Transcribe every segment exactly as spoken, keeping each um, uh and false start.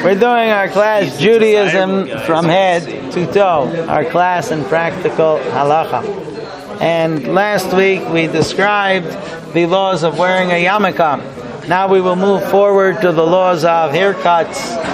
We're doing our class Judaism from head to toe, our class in practical halacha. And last week we described the laws of wearing a yarmulke. Now we will move forward to the laws of haircuts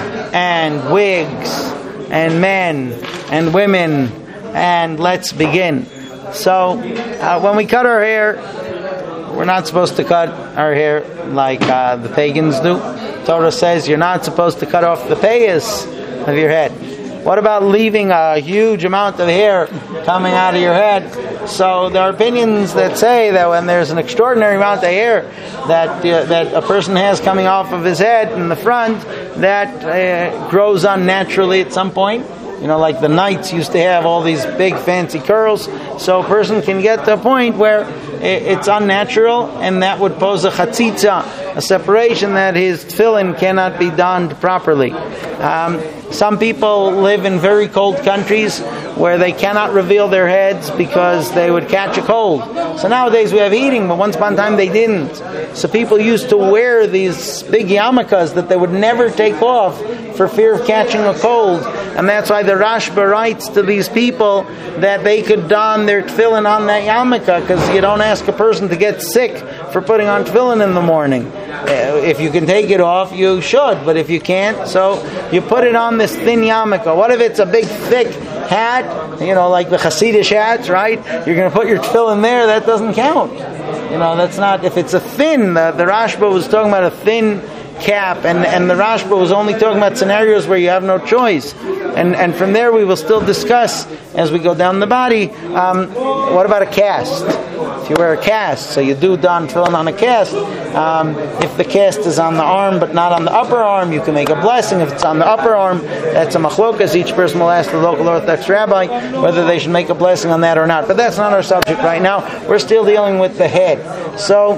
and wigs and men and women. And let's begin. So uh, when we cut our hair, we're not supposed to cut our hair like uh, the pagans do. Torah says you're not supposed to cut off the payas of your head. What about leaving a huge amount of hair coming out of your head? So there are opinions that say that when there's an extraordinary amount of hair that uh, that a person has coming off of his head in the front, that uh, grows unnaturally at some point. You know, like the knights used to have all these big fancy curls. So a person can get to a point where it's unnatural, and that would pose a chatzitza, a separation that his tefillin cannot be donned properly. Um, some people live in very cold countries where they cannot reveal their heads because they would catch a cold. So nowadays we have heating, but once upon a time they didn't. So people used to wear these big yarmulkes that they would never take off for fear of catching a cold. And that's why the Rashba writes to these people that they could don their tefillin on that yarmulke, because you don't ask a person to get sick for putting on tefillin in the morning. Uh, if you can take it off, you should, but if you can't, so you put it on this thin yarmulke. What if it's a big, thick hat, you know, like the Hasidish hats, right? You're going to put your tefillin there, that doesn't count. You know, that's not, if it's a thin, the, the Rashba was talking about a thin cap, and, and the Rashba was only talking about scenarios where you have no choice. And and from there we will still discuss as we go down the body. Um, what about a cast? If you wear a cast, so you do don tefillin on a cast. Um, if the cast is on the arm but not on the upper arm, you can make a blessing. If it's on the upper arm, that's a machlokas. Each person will ask the local Orthodox rabbi whether they should make a blessing on that or not. But that's not our subject right now. We're still dealing with the head. So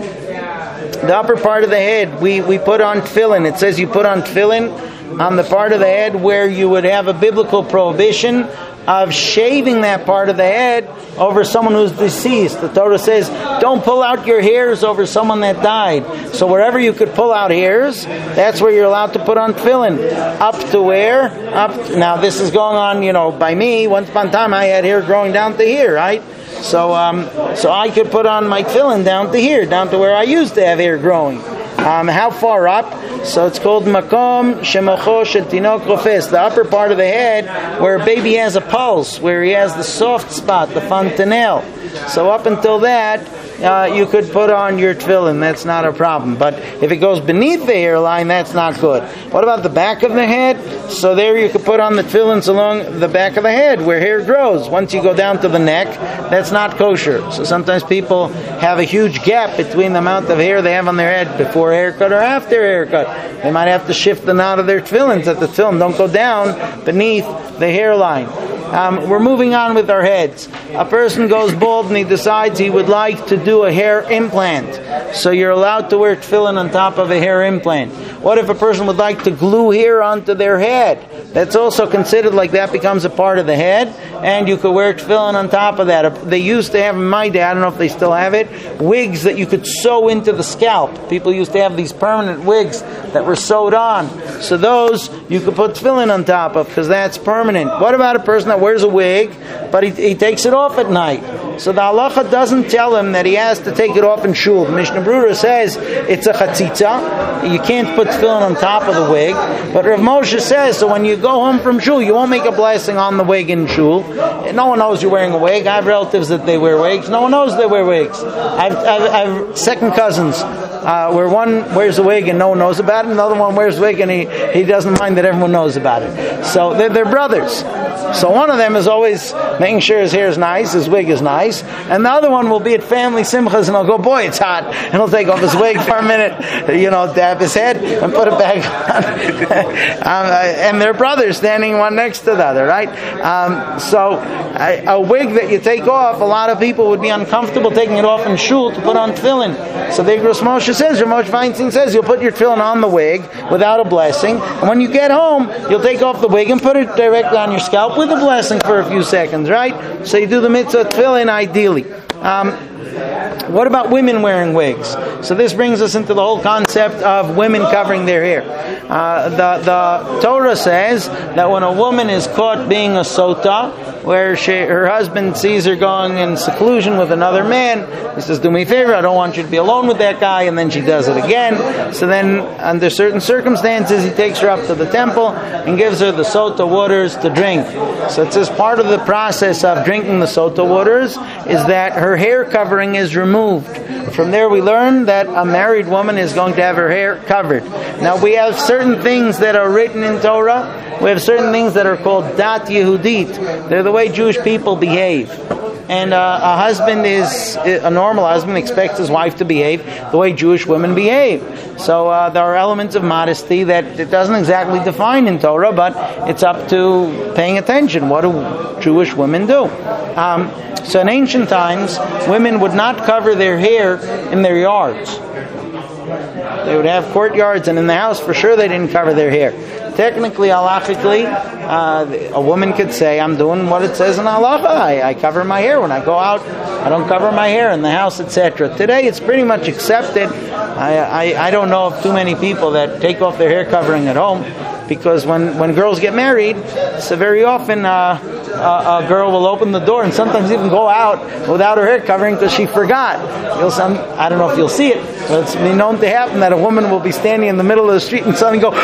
the upper part of the head, we, we put on tefillin. It says you put on tefillin on the part of the head where you would have a biblical prohibition of shaving that part of the head over someone who's deceased. The Torah says, don't pull out your hairs over someone that died. So wherever you could pull out hairs, that's where you're allowed to put on tefillin. Up to where? Up. Now this is going on, you know, by me. Once upon a time I had hair growing down to here, right? So um, so I could put on my tefillin down to here, down to where I used to have hair growing. Um, how far up? So it's called makom shemocho shel tinok rofes, the upper part of the head where a baby has a pulse, where he has the soft spot, the fontanelle. So up until that, uh, you could put on your tefillin. That's not a problem. But if it goes beneath the hairline, that's not good. What about the back of the head? So there you could put on the tefillins along the back of the head where hair grows. Once you go down to the neck, that's not kosher. So sometimes people have a huge gap between the amount of hair they have on their head before haircut or after haircut. They might have to shift the knot of their tefillins that the tefillin don't go down beneath the hairline. Um, we're moving on with our heads. A person goes bald and he decides he would like to do a hair implant. So you're allowed to wear tefillin on top of a hair implant. What if a person would like to glue hair onto their head? That's also considered like that becomes a part of the head, and you could wear tefillin on top of that. They used to have in my day, I don't know if they still have it, wigs that you could sew into the scalp. People used to have these permanent wigs that were sewed on. So those you could put tefillin on top of because that's permanent. What about a person that wears a wig, but he, he takes it off at night? So the halacha doesn't tell him that he has to take it off in shul. The Mishnah Berurah says it's a chatzitza. You can't put tefillin on top of the wig. But Rav Moshe says, so when you go home from shul, you won't make a blessing on the wig in shul. No one knows you're wearing a wig. I have relatives that they wear wigs. No one knows they wear wigs. I've, I've, I've second cousins uh, where one wears a wig and no one knows about it, and another one wears a wig and he, he doesn't mind that everyone knows about it. So they're, they're brothers. So one of them is always making sure his hair is nice, his wig is nice, and the other one will be at family simchas and he'll go, boy, it's hot, and he'll take off his wig for a minute, you know, dab his head and put it back on. um, and they're brothers standing one next to the other, right? Um, so a, a wig that you take off, a lot of people would be uncomfortable taking it off in shul to put on tefillin. So the Rosh Moshe says, Rav Moshe Feinstein says, you'll put your tefillin on the wig without a blessing, and when you get home, you'll take off the wig and put it directly on your scalp with a blessing for a few seconds, right? So you do the mitzvah tefillin ideally. Um, what about women wearing wigs? So this brings us into the whole concept of women covering their hair. Uh, the, the Torah says that when a woman is caught being a sota, where she, her husband sees her going in seclusion with another man, he says, do me a favor, I don't want you to be alone with that guy, and then she does it again. So then, under certain circumstances, he takes her up to the temple and gives her the sota waters to drink. So it says part of the process of drinking the sota waters is that her hair covering is removed. From there we learn that a married woman is going to have her hair covered. Now we have certain things that are written in Torah. We have certain things that are called dat Yehudit. They're the way Jewish people behave. And uh, a husband is, a normal husband expects his wife to behave the way Jewish women behave. So uh, there are elements of modesty that it doesn't exactly define in Torah, but it's up to paying attention. What do Jewish women do? Um, so in ancient times, women would not cover their hair in their yards. They would have courtyards, and in the house, for sure, they didn't cover their hair. Technically, halachically, uh, a woman could say, I'm doing what it says in halacha. I, I cover my hair. When I go out, I don't cover my hair in the house, et cetera. Today, it's pretty much accepted. I, I, I don't know of too many people that take off their hair covering at home, because when, when girls get married, so very often uh, a, a girl will open the door and sometimes even go out without her hair covering because she forgot. You'll some, I don't know if you'll see it, but it's been known to happen that a woman will be standing in the middle of the street and suddenly go,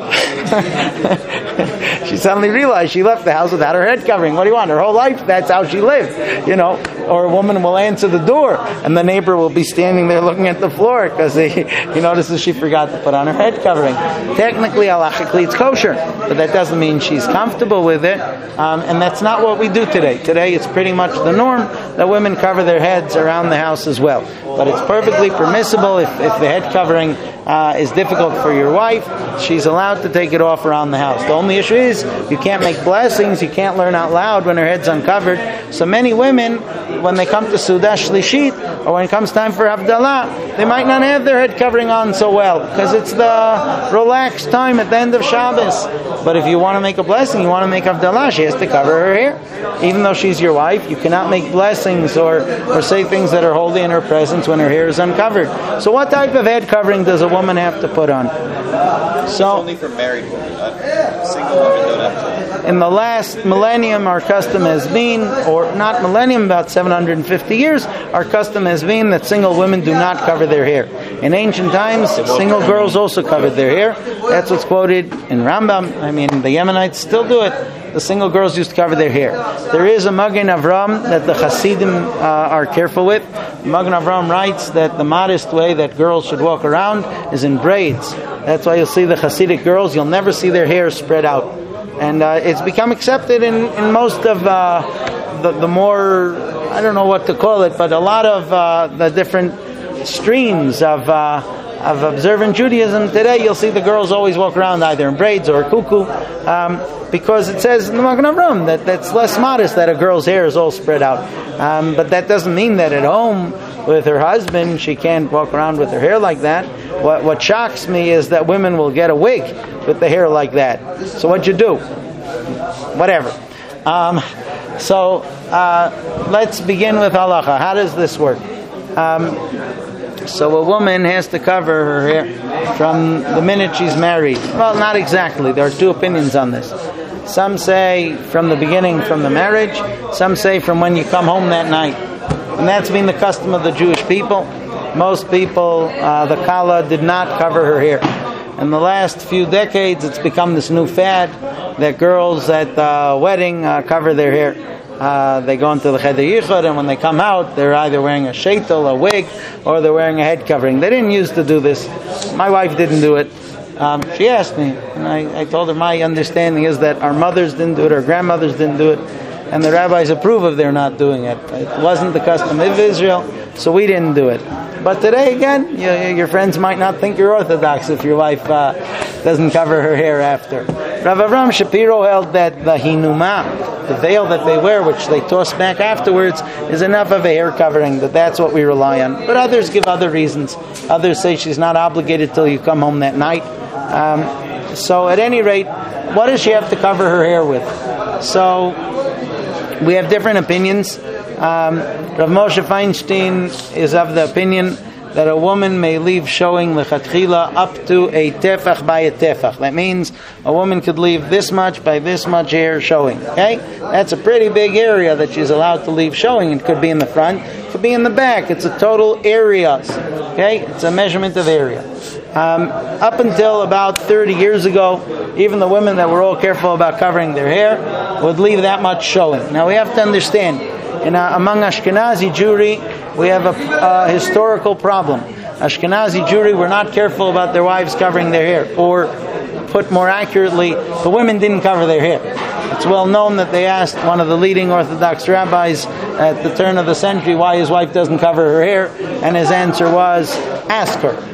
she suddenly realized she left the house without her head covering. What do you want? Her whole life, that's how she lived. You know, or a woman will answer the door and the neighbor will be standing there looking at the floor because he, he notices she forgot to put on her head covering. Technically, halachically, it's kosher, but that doesn't mean she's comfortable with it. Um, and that's not what we do today. Today, it's pretty much the norm that women cover their heads around the house as well. But it's perfectly permissible if, if the head covering uh, is difficult for your wife, she's allowed to take it off around the house. The only issue is you can't make blessings, you can't learn out loud when her head's uncovered. So many women, when they come to Sudah Shlishit, or when it comes time for Havdalah, they might not have their head covering on so well, because it's the relaxed time at the end of Shabbos. But if you want to make a blessing, you want to make Havdalah, she has to cover her hair. Even though she's your wife, you cannot make blessings or, or say things that are holy in her presence when her hair is uncovered. So what type of head covering does a woman have to put on? So it's only for married women. Uh, single women don't have to. In the last millennium, our custom has been, or not millennium, about seven hundred fifty years, our custom has been that single women do not cover their hair. In ancient times, single girls also covered their hair. That's what's quoted in Rambam. I mean, the Yemenites still do it. The single girls used to cover their hair. There is a Magen Avram that the Hasidim uh, are careful with. Magen Avram writes that the modest way that girls should walk around is in braids. That's why you'll see the Hasidic girls, you'll never see their hair spread out. And uh, it's become accepted in, in most of uh, the, the more, I don't know what to call it, but a lot of uh, the different streams of uh, of observant Judaism today. You'll see the girls always walk around either in braids or kuku, um, because it says in the Magen Avram that that's less modest that a girl's hair is all spread out. Um, but that doesn't mean that at home with her husband she can't walk around with her hair like that. What, what shocks me is that women will get a wig with the hair like that. So what you do? Whatever. Um, so uh, let's begin with halacha. How does this work? Um, So a woman has to cover her hair from the minute she's married. Well, not exactly. There are two opinions on this. Some say from the beginning, from the marriage. Some say from when you come home that night. And that's been the custom of the Jewish people. Most people, uh, the Kala, did not cover her hair. In the last few decades, it's become this new fad that girls at the wedding uh, cover their hair. Uh, they go into the Cheder Yichud, and when they come out, they're either wearing a sheitel, a wig, or they're wearing a head covering. They didn't used to do this. My wife didn't do it. Um, she asked me, and I, I told her my understanding is that our mothers didn't do it, our grandmothers didn't do it, and the rabbis approve of their not doing it. It wasn't the custom of Israel, so we didn't do it. But today, again, you, your friends might not think you're Orthodox if your wife uh, doesn't cover her hair after. Rav Avram Shapiro held that the hinuma, the veil that they wear, which they toss back afterwards, is enough of a hair covering, that that's what we rely on. But others give other reasons. Others say she's not obligated till you come home that night. Um, so at any rate, what does she have to cover her hair with? So we have different opinions. Um, Rav Moshe Feinstein is of the opinion that a woman may leave showing lechatchila up to a tefach by a tefach. That means a woman could leave this much by this much hair showing. Okay, that's a pretty big area that she's allowed to leave showing. It could be in the front, it could be in the back. It's a total areas. Okay, it's a measurement of area. Um, up until about thirty years ago, even the women that were all careful about covering their hair would leave that much showing. Now we have to understand, in, uh, among Ashkenazi Jewry, we have a uh, historical problem. Ashkenazi Jewry were not careful about their wives covering their hair, or put more accurately, the women didn't cover their hair. It's well known that they asked one of the leading Orthodox rabbis at the turn of the century why his wife doesn't cover her hair, and his answer was, ask her.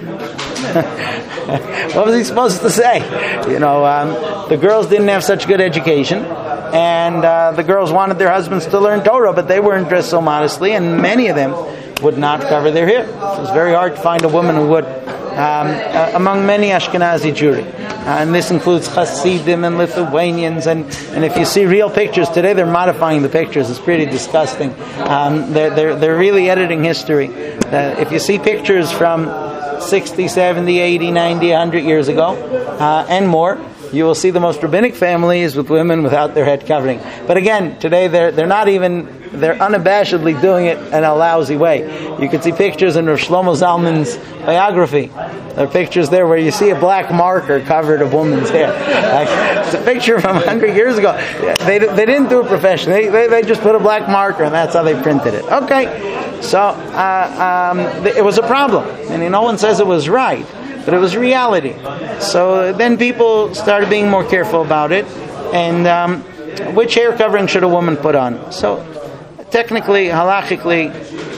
What was he supposed to say? You know, um, the girls didn't have such good education, and uh, the girls wanted their husbands to learn Torah, but they weren't dressed so modestly, and many of them would not cover their hair. It was very hard to find a woman who would, um, uh, among many Ashkenazi Jewry. Uh, and this includes Hasidim and Lithuanians, and, and if you see real pictures today, they're modifying the pictures. It's pretty disgusting. Um, they're, they're, they're really editing history. Uh, if you see pictures from sixty, seventy, eighty, ninety, one hundred years ago, uh, and more, you will see the most rabbinic families with women without their head covering. But again, today they're they're not even, they're unabashedly doing it in a lousy way. You can see pictures in Rav Shlomo Zalman's biography. There are pictures there where you see a black marker covered a woman's hair. Like, it's a picture from one hundred years ago. They they didn't do it professionally. They, they, they just put a black marker, and that's how they printed it. Okay, so uh, um, it was a problem. I mean, no one says it was right, but it was reality. So then people started being more careful about it, and um, which hair covering should a woman put on? So technically, halachically,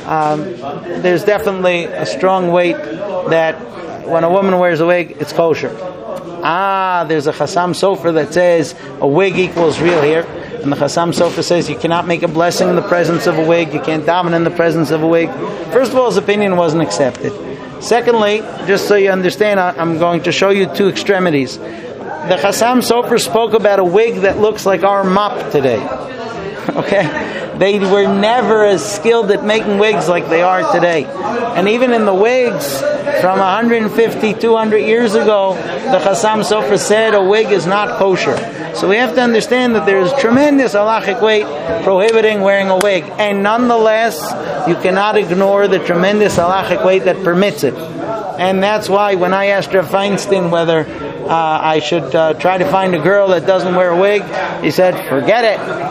um, there's definitely a strong weight that when a woman wears a wig, it's kosher. Ah, there's a Chassam Sofer that says a wig equals real hair. And the Chassam Sofer says you cannot make a blessing in the presence of a wig. You can't daven in the presence of a wig. First of all, his opinion wasn't accepted. Secondly, just so you understand, I'm going to show you two extremities. The Chassam Sofer spoke about a wig that looks like our mop today. Okay? They were never as skilled at making wigs like they are today. And even in the wigs from one hundred fifty, two hundred years ago, the Chassam Sofer said a wig is not kosher. So we have to understand that there is tremendous halachic weight prohibiting wearing a wig. And nonetheless, you cannot ignore the tremendous halachic weight that permits it. And that's why when I asked Rav Feinstein whether uh, I should uh, try to find a girl that doesn't wear a wig, he said, forget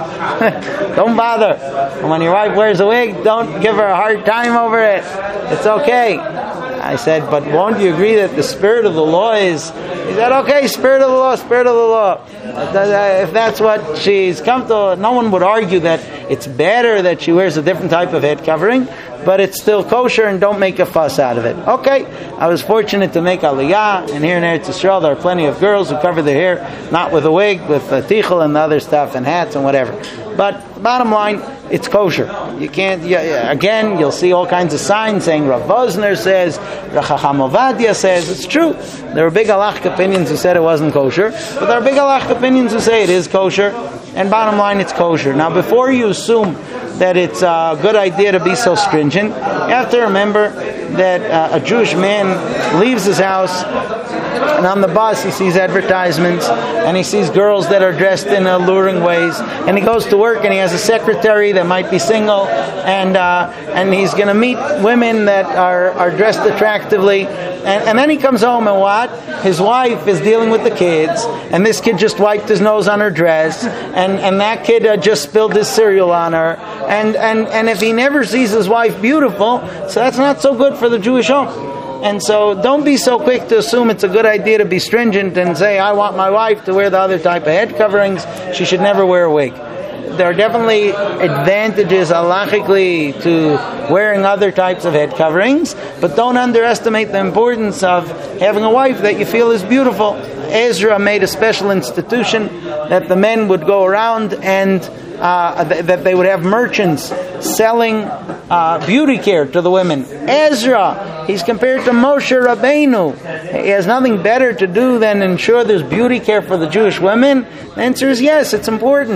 it. Don't bother. And when your wife wears a wig, don't give her a hard time over it. It's okay. I said, but won't you agree that the spirit of the law is... He said, okay, spirit of the law, spirit of the law. If that's what she's comfortable, no one would argue that it's better that she wears a different type of head covering, but it's still kosher and don't make a fuss out of it. Okay, I was fortunate to make aliyah, and here in Eretz Yisrael there are plenty of girls who cover their hair, not with a wig, with a tichel and other stuff and hats and whatever. But the bottom line, it's kosher. You can't, you, again, you'll see all kinds of signs saying Rav Vosner says, Rav Chacham Ovadia says. It's true. There are big halachic opinions who said it wasn't kosher, but there are big halachic opinions who say it is kosher, and bottom line, it's kosher. Now, before you assume that it's a good idea to be so stringent, you have to remember that uh, a Jewish man leaves his house, and on the bus he sees advertisements, and he sees girls that are dressed in alluring ways, and he goes to work and he has a secretary that might be single, and uh, and he's going to meet women that are, are dressed attractively, and, and then he comes home and what? His wife is dealing with the kids, and this kid just wiped his nose on her dress, and, and that kid uh, just spilled his cereal on her, and, and, and if he never sees his wife beautiful, so that's not so good for the Jewish home. And so don't be so quick to assume it's a good idea to be stringent and say, I want my wife to wear the other type of head coverings. She should never wear a wig. There are definitely advantages halachically to wearing other types of head coverings, but don't underestimate the importance of having a wife that you feel is beautiful. Ezra made a special institution that the men would go around and uh, th- that they would have merchants selling uh, beauty care to the women. Ezra, he's compared to Moshe Rabbeinu. He has nothing better to do than ensure there's beauty care for the Jewish women. The answer is yes, it's important.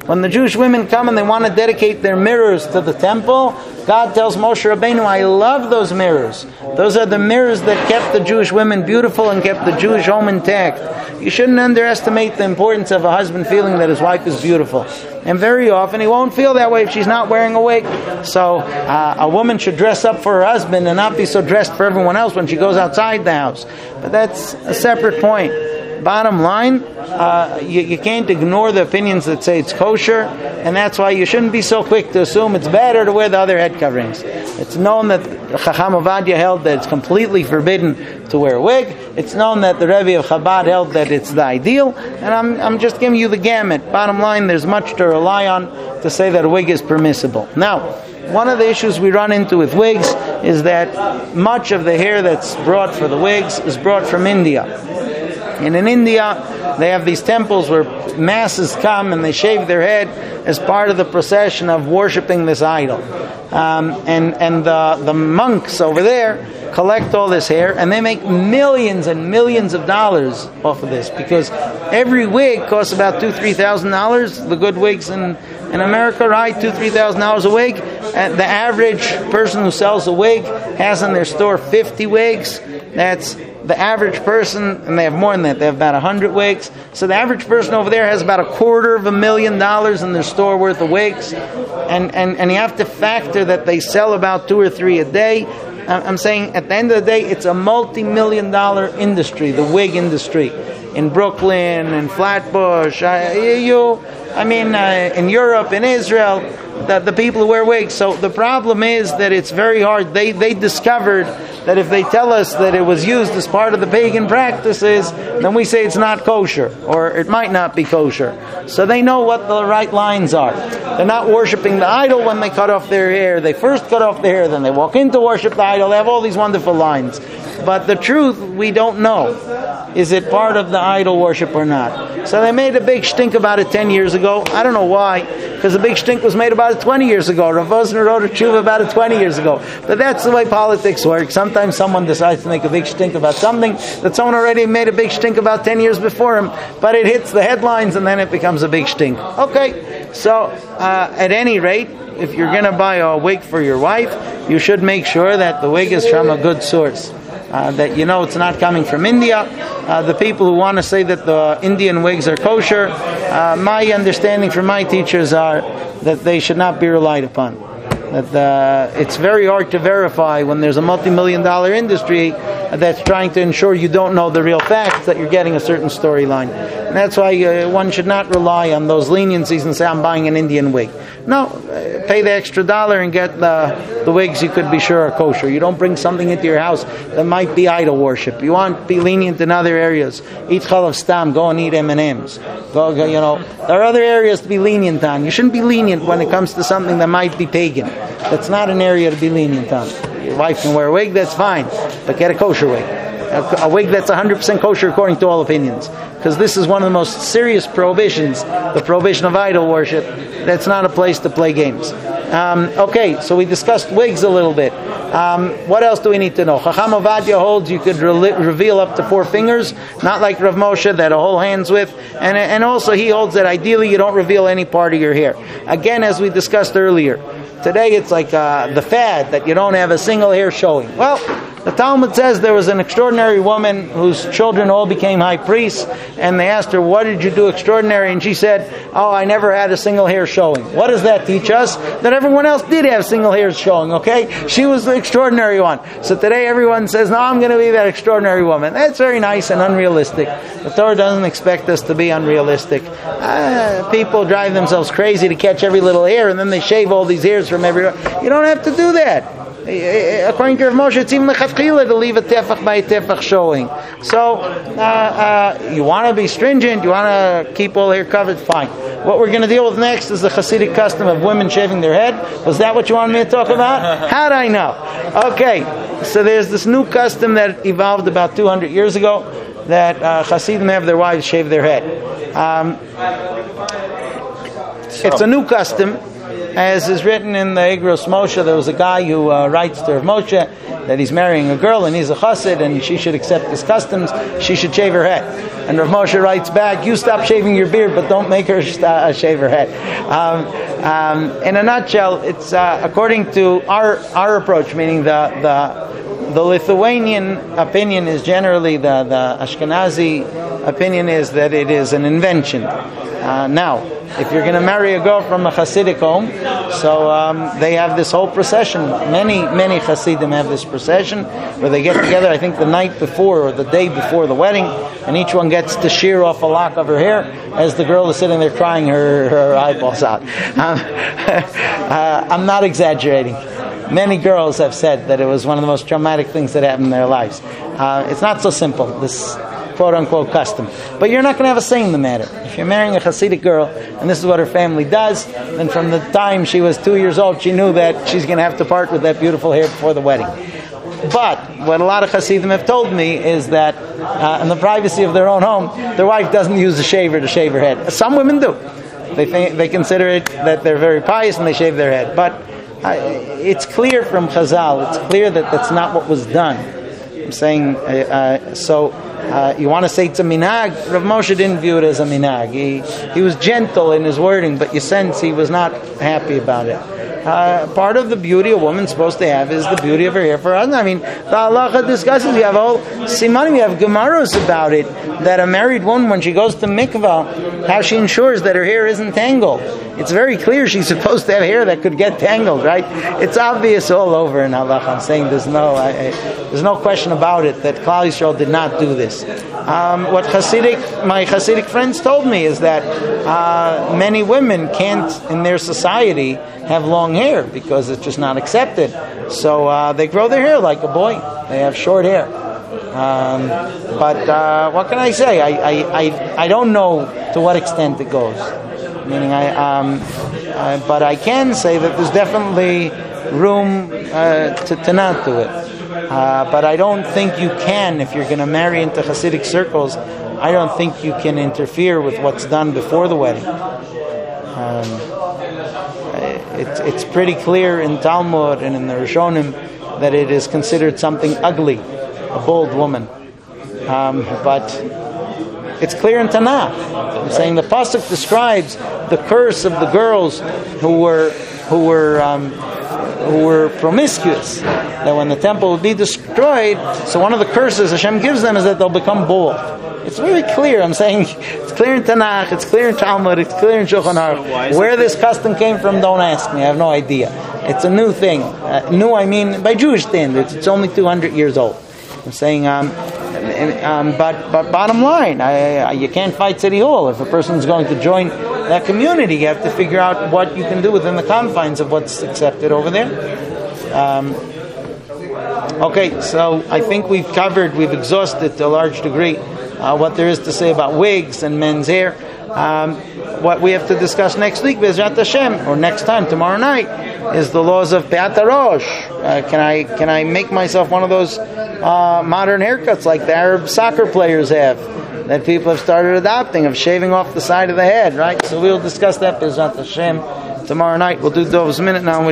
When the Jewish women come and they want to dedicate their mirrors to the temple, God tells Moshe Rabbeinu, I love those mirrors. Those are the mirrors that kept the Jewish women beautiful and kept the Jewish home intact. You shouldn't underestimate the importance of a husband feeling that his wife is beautiful. And very often he won't feel that way if she's not wearing a wig. So uh, a woman should dress up for her husband and not be so dressed for everyone else when she goes outside the house. But that's a separate point. Bottom line, uh, you, you can't ignore the opinions that say it's kosher, and that's why you shouldn't be so quick to assume it's better to wear the other head coverings. It's known that Chacham Ovadia held that it's completely forbidden to wear a wig. It's known that the Rebbe of Chabad held that it's the ideal, and I'm, I'm just giving you the gamut. Bottom line, there's much to rely on to say that a wig is permissible. Now, one of the issues we run into with wigs is that much of the hair that's brought for the wigs is brought from India. And in India, they have these temples where masses come and they shave their head as part of the procession of worshiping this idol. Um, and and the, the monks over there collect all this hair, and they make millions and millions of dollars off of this, because every wig costs about two, three thousand dollars. The good wigs in in America, right? Two, three thousand dollars a wig. And the average person who sells a wig has in their store fifty wigs. That's the average person, and they have more than that. They have about one hundred wigs. So the average person over there has about a quarter of a million dollars in their store worth of wigs. And, and, and you have to factor that they sell about two or three a day. I'm saying at the end of the day, it's a multi-million dollar industry, the wig industry. In Brooklyn, in Flatbush, uh, you, I mean, uh, in Europe, in Israel, the, the people who wear wigs. So the problem is that it's very hard. They they discovered that if they tell us that it was used as part of the pagan practices, then we say it's not kosher, or it might not be kosher. So they know what the right lines are. They're not worshiping the idol when they cut off their hair. They first cut off their hair, then they walk in to worship the idol. They have all these wonderful lines. But the truth, we don't know. Is it part of the idol worship or not? So they made a big stink about it ten years ago. I don't know why, because the big stink was made about it twenty years ago. Rav Wosner wrote a tshuva about it twenty years ago. But that's the way politics works. Sometimes someone decides to make a big stink about something that someone already made a big stink about ten years before him, but it hits the headlines and then it becomes a big stink. Okay, so uh, at any rate, if you're going to buy a wig for your wife, you should make sure that the wig is from a good source. Uh, that you know it's not coming from India. Uh, the people who want to say that the Indian wigs are kosher, uh, my understanding from my teachers are that they should not be relied upon. That uh, it's very hard to verify when there's a multi-million dollar industry that's trying to ensure you don't know the real facts, that you're getting a certain storyline. And that's why uh, one should not rely on those leniencies and say, I'm buying an Indian wig. No, uh, pay the extra dollar and get the, the wigs you could be sure are kosher. You don't bring something into your house that might be idol worship. You want to be lenient in other areas. Eat chalav stam, go and eat M and M's. Go, go, you know, there are other areas to be lenient on. You shouldn't be lenient when it comes to something that might be pagan. That's not an area to be lenient on. Your wife can wear a wig, that's fine, but get a kosher wig. A, a wig that's one hundred percent kosher according to all opinions. Because this is one of the most serious prohibitions, the prohibition of idol worship. That's not a place to play games. Um, okay, so we discussed wigs a little bit. Um, what else do we need to know? Chacham Ovadia holds you could re- reveal up to four fingers, not like Rav Moshe that a whole hand's width. And, and also he holds that ideally you don't reveal any part of your hair. Again, as we discussed earlier, today it's like uh, the fad that you don't have a single hair showing. Well, the Talmud says there was an extraordinary woman whose children all became high priests, and they asked her, what did you do extraordinary? And she said, oh, I never had a single hair showing. What does that teach us? That everyone else did have single hairs showing, okay? She was the extraordinary one. So today everyone says, no, I'm going to be that extraordinary woman. That's very nice and unrealistic. The Torah doesn't expect us to be unrealistic. Uh, people drive themselves crazy to catch every little hair, and then they shave all these hairs from everywhere. You don't have to do that. According to Rav Moshe, it's even lechatchila to leave a tefach by a tefach showing. So, uh, uh, you want to be stringent, you want to keep all hair covered, fine. What we're going to deal with next is the Hasidic custom of women shaving their head. Was that what you wanted me to talk about? How'd I know? Okay, so there's this new custom that evolved about two hundred years ago, that uh, Hasidim have their wives shave their head. Um, it's a new custom. as is written in the Igros Moshe, there was a guy who uh, writes to Rav Moshe that he's marrying a girl and he's a chassid and she should accept his customs, she should shave her head. And Rav Moshe writes back, you stop shaving your beard, but don't make her st- uh, shave her head. Um, um, in a nutshell, it's uh, according to our our approach, meaning the the the Lithuanian opinion is generally the, the Ashkenazi opinion is that it is an invention. Uh, now, if you're going to marry a girl from a Hasidic home, so um, they have this whole procession. Many, many Hasidim have this procession where they get together, I think the night before or the day before the wedding, and each one gets to shear off a lock of her hair as the girl is sitting there crying her, her eyeballs out. Um, uh, I'm not exaggerating. Many girls have said that it was one of the most traumatic things that happened in their lives. Uh, it's not so simple, this quote-unquote custom. But you're not going to have a say in the matter. If you're marrying a Hasidic girl, and this is what her family does, then from the time she was two years old, she knew that she's going to have to part with that beautiful hair before the wedding. But what a lot of Hasidim have told me is that uh, in the privacy of their own home, their wife doesn't use a shaver to shave her head. Some women do. They think, they consider it that they're very pious and they shave their head. But uh, it's clear from Chazal, it's clear that that's not what was done. I'm saying, uh, uh, so uh, you want to say it's a minhag? Rav Moshe didn't view it as a minhag. He, he was gentle in his wording, but you sense he was not happy about it. Uh, part of the beauty a woman's supposed to have is the beauty of her hair for us. I mean, the halacha discusses, we have all simanim, we have gemaros about it, that a married woman, when she goes to mikvah, how she ensures that her hair isn't tangled. It's very clear she's supposed to have hair that could get tangled, right? It's obvious all over in halacha. I'm saying there's no, I, I, there's no question about it that Klal Yisrael did not do this. Um, what Hasidic, my Hasidic friends told me is that uh, many women can't, in their society, have long hair because it's just not accepted. So uh, they grow their hair like a boy. They have short hair. Um, but uh, what can I say? I, I, I, I don't know to what extent it goes. Meaning, I, um, uh, but I can say that there's definitely room uh, to, to not do it. Uh, but I don't think you can, if you're going to marry into Hasidic circles, I don't think you can interfere with what's done before the wedding. Um, It's, it's pretty clear in Talmud and in the Rishonim that it is considered something ugly, a bold woman. Um, but it's clear in Tanakh. I'm saying the pasuk describes the curse of the girls who were who were um, who were promiscuous. That when the temple will be destroyed, so one of the curses Hashem gives them is that they'll become bald. It's very clear. I'm saying it's clear in Tanakh, it's clear in Talmud, it's clear in Shulchan Aruch. Where this custom came from, don't ask me. I have no idea. It's a new thing. Uh, new, I mean, by Jewish standards, it's only two hundred years old. I'm saying, um, um, but but bottom line, I, I, you can't fight City Hall. If a person's going to join that community, you have to figure out what you can do within the confines of what's accepted over there. Um, okay, so I think we've covered, we've exhausted to a large degree Uh, what there is to say about wigs and men's hair. Um, what we have to discuss next week, Bezrat Hashem, or next time, tomorrow night, is the laws of Peat HaRosh. Uh, can I can I make myself one of those uh, modern haircuts like the Arab soccer players have, that people have started adopting, of shaving off the side of the head, right? So we'll discuss that, Bezrat Hashem, tomorrow night. We'll do Dov's Minute now.